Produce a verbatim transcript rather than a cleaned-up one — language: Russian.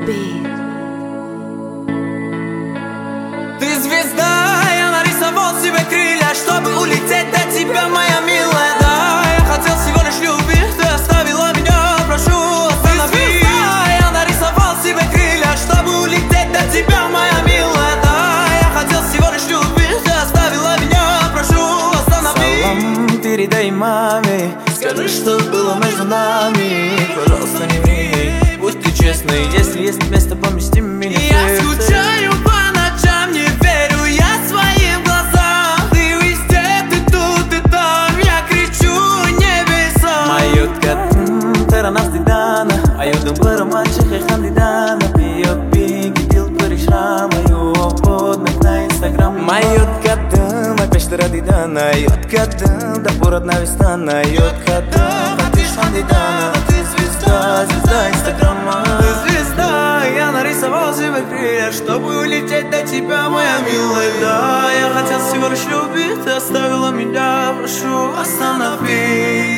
beat. Ты звезда, я нарисовал себе крылья, чтобы улететь до тебя, моя милая. Да, я хотел всего лишь любить, ты оставила меня, прошу, останови. Ты звезда, я нарисовал себе крылья, чтобы улететь до тебя, моя милая. Да, я хотел всего лишь любить, ты оставила меня, прошу, останови. Салам передай маме, скажи, что было между нами. Пожалуйста, не ври, будь ты честный, если есть место, помести меня в Я сердце. скучаю по ночам, не верю я своим глазам. Ты везде, ты тут и там, я кричу небеса. Майот катын таранас дидана, айодum барамаче хандидана. Пио пиги дил паришра, майо подмек на инстаграм. Майот катын, май пештера дидана, айот катын, да породна вистана, айот катын, патиш хандидана. Ты звезда, звезда инстаграма. Ты звезда, я нарисовал себе крылья, чтобы улететь до тебя, моя милая. Да, я хотел всего лишь любить, ты оставила меня, прошу, останови.